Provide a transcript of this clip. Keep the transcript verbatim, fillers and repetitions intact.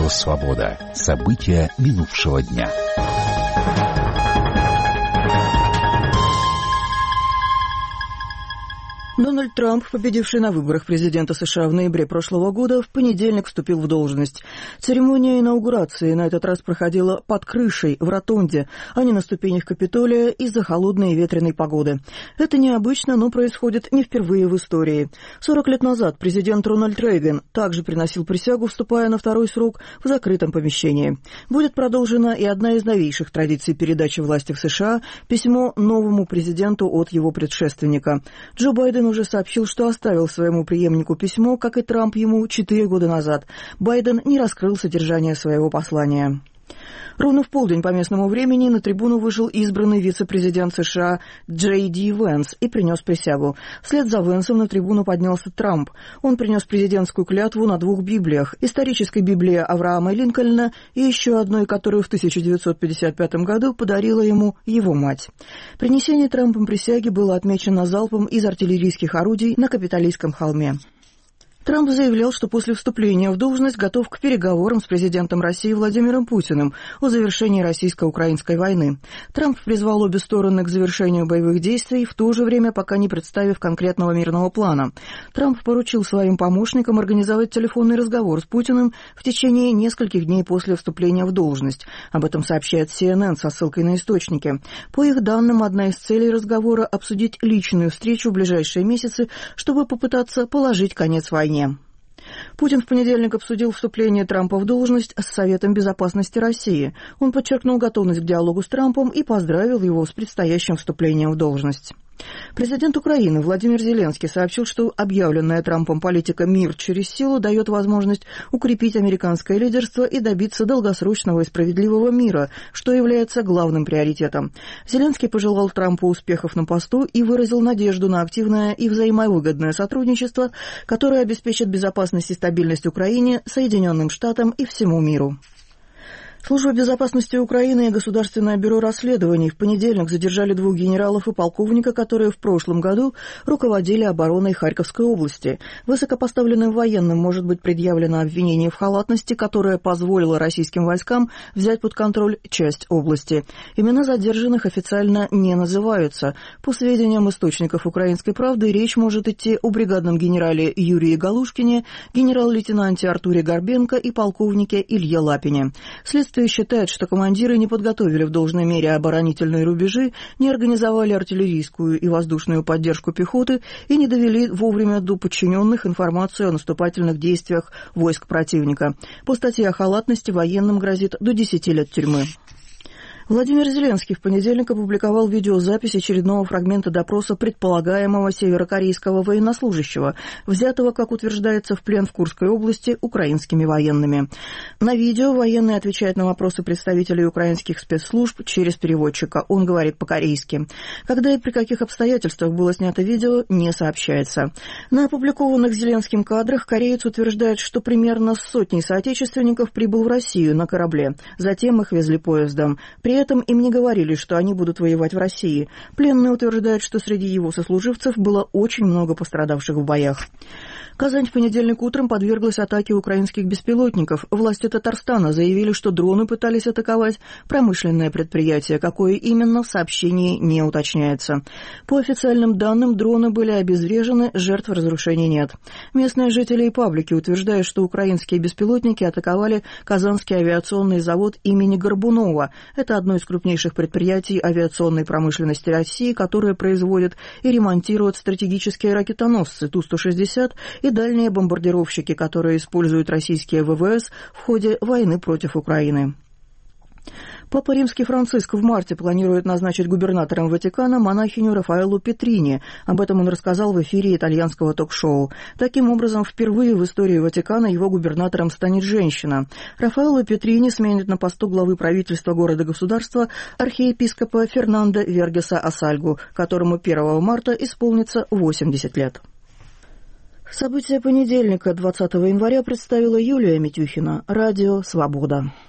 Радио «Свобода». События минувшего дня. Дональд Трамп, победивший на выборах президента США в ноябре прошлого года, в понедельник вступил в должность. Церемония инаугурации на этот раз проходила под крышей, в ротонде, а не на ступенях Капитолия из-за холодной и ветреной погоды. Это необычно, но происходит не впервые в истории. сорок лет назад президент Рональд Рейган также приносил присягу, вступая на второй срок в закрытом помещении. Будет продолжена и одна из новейших традиций передачи власти в США – письмо новому президенту от его предшественника. Джо Байден уже сообщил, что оставил своему преемнику письмо, как и Трамп ему четыре года назад. Байден не раскрыл содержание своего послания. Ровно в полдень по местному времени на трибуну вышел избранный вице-президент США Джей Ди Венс и принес присягу. Вслед за Венсом на трибуну поднялся Трамп. Он принес президентскую клятву на двух Библиях. Исторической Библии Авраама Линкольна и еще одной, которую в тысяча девятьсот пятьдесят пятом году подарила ему его мать. Принесение Трампом присяги было отмечено залпом из артиллерийских орудий на Капитолийском холме. Трамп заявлял, что после вступления в должность готов к переговорам с президентом России Владимиром Путиным о завершении российско-украинской войны. Трамп призвал обе стороны к завершению боевых действий, в то же время пока не представив конкретного мирного плана. Трамп поручил своим помощникам организовать телефонный разговор с Путиным в течение нескольких дней после вступления в должность. Об этом сообщает Си Эн Эн со ссылкой на источники. По их данным, одна из целей разговора – обсудить личную встречу в ближайшие месяцы, чтобы попытаться положить конец войне. Путин в понедельник обсудил вступление Трампа в должность с Советом безопасности России. Он подчеркнул готовность к диалогу с Трампом и поздравил его с предстоящим вступлением в должность. Президент Украины Владимир Зеленский сообщил, что объявленная Трампом политика «мир через силу» дает возможность укрепить американское лидерство и добиться долгосрочного и справедливого мира, что является главным приоритетом. Зеленский пожелал Трампу успехов на посту и выразил надежду на активное и взаимовыгодное сотрудничество, которое обеспечит безопасность и стабильность Украине, Соединенным Штатам и всему миру. Служба безопасности Украины и Государственное бюро расследований в понедельник задержали двух генералов и полковника, которые в прошлом году руководили обороной Харьковской области. Высокопоставленным военным может быть предъявлено обвинение в халатности, которое позволило российским войскам взять под контроль часть области. Имена задержанных официально не называются. По сведениям источников «Украинской правды», речь может идти о бригадном генерале Юрии Галушкине, генерал-лейтенанте Артуре Горбенко и полковнике Илье Лапине. Следствие считает, что командиры не подготовили в должной мере оборонительные рубежи, не организовали артиллерийскую и воздушную поддержку пехоты и не довели вовремя до подчиненных информацию о наступательных действиях войск противника. По статье о халатности военным грозит до десяти лет тюрьмы. Владимир Зеленский в понедельник опубликовал видеозапись очередного фрагмента допроса предполагаемого северокорейского военнослужащего, взятого, как утверждается, в плен в Курской области украинскими военными. На видео военный отвечает на вопросы представителей украинских спецслужб через переводчика. Он говорит по-корейски. Когда и при каких обстоятельствах было снято видео, не сообщается. На опубликованных Зеленским кадрах кореец утверждает, что примерно с сотней соотечественников прибыл в Россию на корабле. Затем их везли поездом. При При этом им не говорили, что они будут воевать в России. Пленный утверждает, что среди его сослуживцев было очень много пострадавших в боях. Казань в понедельник утром подверглась атаке украинских беспилотников. Власти Татарстана заявили, что дроны пытались атаковать промышленное предприятие. Какое именно, в сообщении не уточняется. По официальным данным, дроны были обезврежены, жертв разрушений нет. Местные жители и паблики утверждают, что украинские беспилотники атаковали Казанский авиационный завод имени Горбунова. Это одно из крупнейших предприятий авиационной промышленности России, которое производит и ремонтирует стратегические ракетоносцы Ту сто шестьдесят и дальние бомбардировщики, которые используют российские вэ вэ эс в ходе войны против Украины. Папа Римский Франциск в марте планирует назначить губернатором Ватикана монахиню Рафаэлу Петрини. Об этом он рассказал в эфире итальянского ток-шоу. Таким образом, впервые в истории Ватикана его губернатором станет женщина. Рафаэлу Петрини сменит на посту главы правительства города-государства архиепископа Фернандо Вергеса Асальгу, которому первого марта исполнится восемьдесят лет. События понедельника, двадцатого января, представила Юлия Митюхина. Радио «Свобода».